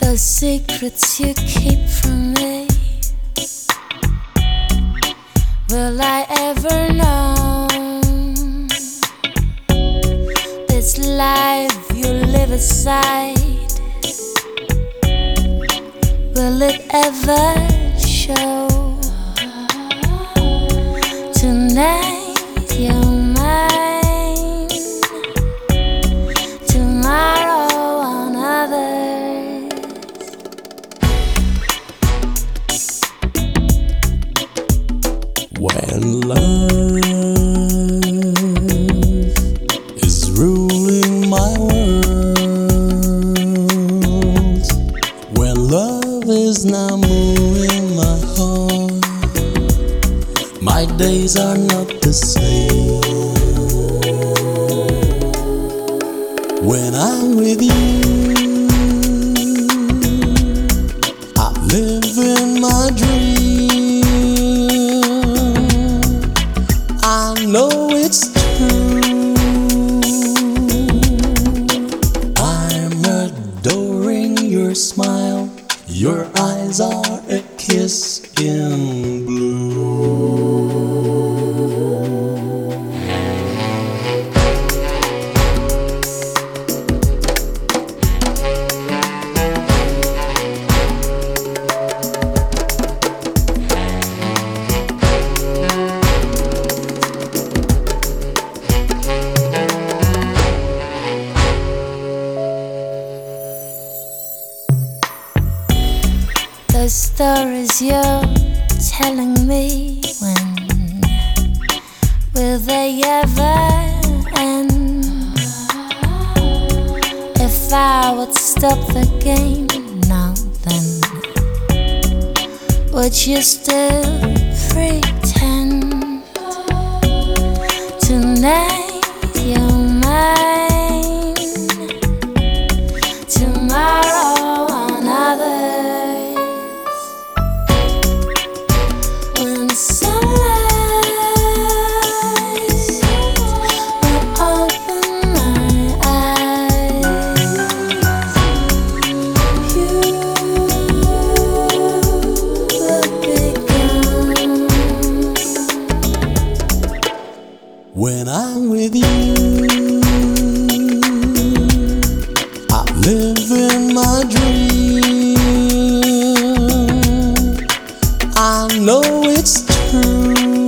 Those secrets you keep from me, will I ever know? This life you live aside, will it ever show? Tonight you're mine, tomorrow another's. When love is ruling my world, when love is now moving my heart, my days are not the same. When I'm with you, I live in my dream. I know it's true. I'm adoring your smile. Your eyes are a kiss in blue. Those stories you're telling me, when will they ever end? If I would stop the game now, then would you still pretend? Tonight you're mine, tomorrow another. When sunrise will open my eyes, you will be gone. When I'm with you, I live in my dream. I know it's true.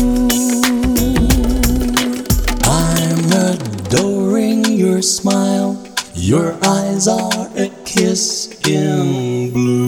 I'm adoring your smile. Your eyes are a kiss in blue.